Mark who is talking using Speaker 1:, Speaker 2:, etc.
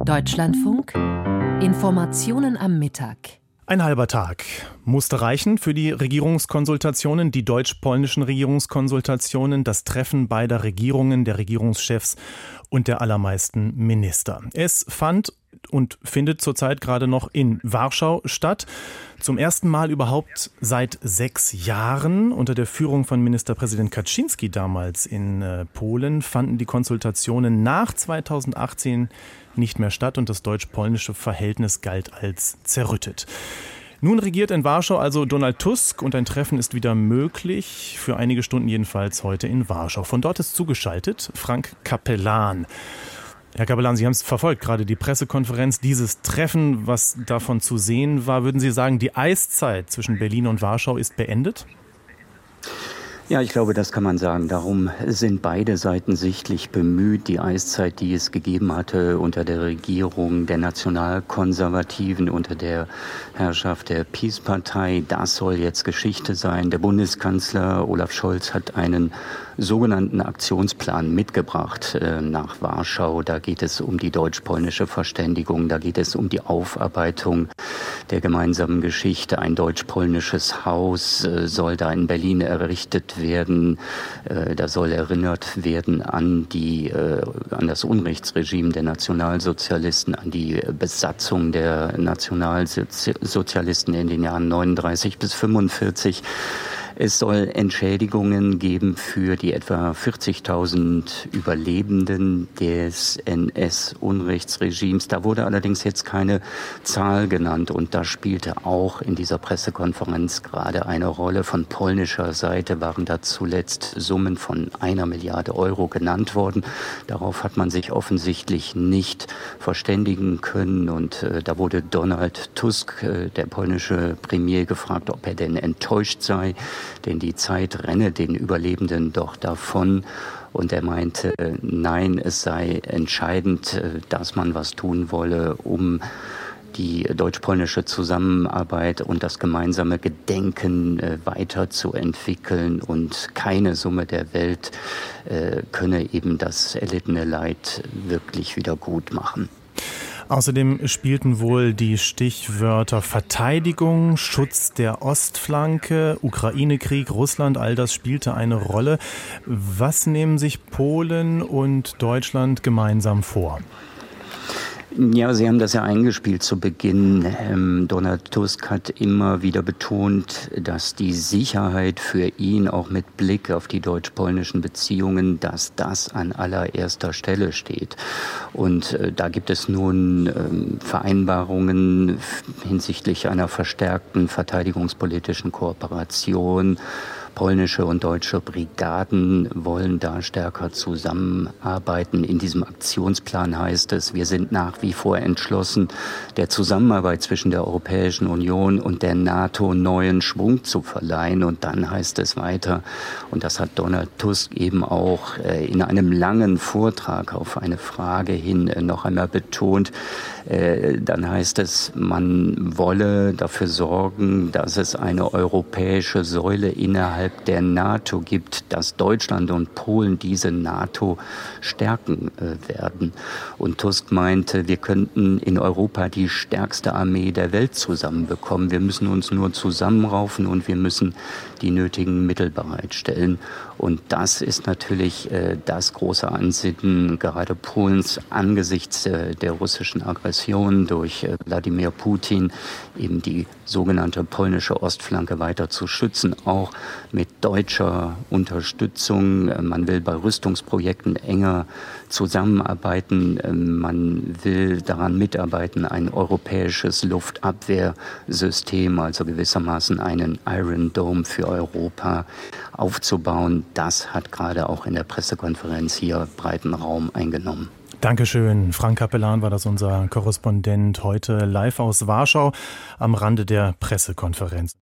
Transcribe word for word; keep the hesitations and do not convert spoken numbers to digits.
Speaker 1: Deutschlandfunk. Informationen am Mittag.
Speaker 2: Ein halber Tag musste reichen für die Regierungskonsultationen, die deutsch-polnischen Regierungskonsultationen, das Treffen beider Regierungen, der Regierungschefs und der allermeisten Minister. Es fand und findet zurzeit gerade noch in Warschau statt. Zum ersten Mal überhaupt seit sechs Jahren unter der Führung von Ministerpräsident Kaczynski damals in äh, Polen fanden die Konsultationen nach zweitausendachtzehn nicht mehr statt und das deutsch-polnische Verhältnis galt als zerrüttet. Nun regiert in Warschau also Donald Tusk und ein Treffen ist wieder möglich, für einige Stunden jedenfalls heute in Warschau. Von dort ist zugeschaltet Frank Capellan. Herr Capellan, Sie haben es verfolgt, gerade die Pressekonferenz, dieses Treffen, was davon zu sehen war. Würden Sie sagen, die Eiszeit zwischen Berlin und Warschau ist beendet?
Speaker 3: Ja, ich glaube, das kann man sagen. Darum sind beide Seiten sichtlich bemüht, die Eiszeit, die es gegeben hatte unter der Regierung der Nationalkonservativen, unter der Herrschaft der Peace-Partei, das soll jetzt Geschichte sein. Der Bundeskanzler Olaf Scholz hat einen sogenannten Aktionsplan mitgebracht äh, nach Warschau. Da geht es um die deutsch-polnische Verständigung, da geht es um die Aufarbeitung der gemeinsamen Geschichte. Ein deutsch-polnisches Haus äh, soll da in Berlin errichtet werden. Äh, da soll erinnert werden an die, äh, an das Unrechtsregime der Nationalsozialisten, an die Besatzung der Nationalsozialisten in den Jahren neununddreißig bis fünfundvierzig. Es soll Entschädigungen geben für die etwa vierzigtausend Überlebenden des N S-Unrechtsregimes. Da wurde allerdings jetzt keine Zahl genannt und da spielte auch in dieser Pressekonferenz gerade eine Rolle. Von polnischer Seite waren da zuletzt Summen von einer Milliarde Euro genannt worden. Darauf hat man sich offensichtlich nicht verständigen können und äh, da wurde Donald Tusk, äh, der polnische Premier, gefragt, ob er denn enttäuscht sei. Denn die Zeit renne den Überlebenden doch davon. Und er meinte, nein, es sei entscheidend, dass man was tun wolle, um die deutsch-polnische Zusammenarbeit und das gemeinsame Gedenken äh, weiterzuentwickeln. Und keine Summe der Welt äh, könne eben das erlittene Leid wirklich wieder gut machen.
Speaker 2: Außerdem spielten wohl die Stichwörter Verteidigung, Schutz der Ostflanke, Ukraine-Krieg, Russland, all das spielte eine Rolle. Was nehmen sich Polen und Deutschland gemeinsam vor?
Speaker 3: Ja, Sie haben das ja eingespielt zu Beginn. Ähm, Donald Tusk hat immer wieder betont, dass die Sicherheit für ihn auch mit Blick auf die deutsch-polnischen Beziehungen, dass das an allererster Stelle steht. Und äh, da gibt es nun ähm, Vereinbarungen hinsichtlich einer verstärkten verteidigungspolitischen Kooperation. Polnische und deutsche Brigaden wollen da stärker zusammenarbeiten. In diesem Aktionsplan heißt es, wir sind nach wie vor entschlossen, der Zusammenarbeit zwischen der Europäischen Union und der NATO neuen Schwung zu verleihen. Und dann heißt es weiter, und das hat Donald Tusk eben auch äh, in einem langen Vortrag auf eine Frage hin äh, noch einmal betont, äh, dann heißt es, man wolle dafür sorgen, dass es eine europäische Säule innerhalb der NATO gibt, dass Deutschland und Polen diese NATO stärken äh, werden. Und Tusk meinte, wir könnten in Europa die stärkste Armee der Welt zusammenbekommen. Wir müssen uns nur zusammenraufen und wir müssen die nötigen Mittel bereitstellen. Und das ist natürlich äh, das große Ansinnen gerade Polens angesichts äh, der russischen Aggression durch äh, Wladimir Putin, eben die sogenannte polnische Ostflanke weiter zu schützen, auch mit deutscher Unterstützung. Man will bei Rüstungsprojekten enger zusammenarbeiten. Man will daran mitarbeiten, ein europäisches Luftabwehrsystem, also gewissermaßen einen Iron Dome für Europa aufzubauen. Das hat gerade auch in der Pressekonferenz hier breiten Raum eingenommen.
Speaker 2: Dankeschön. Frank Capellan war das, unser Korrespondent, heute live aus Warschau am Rande der Pressekonferenz.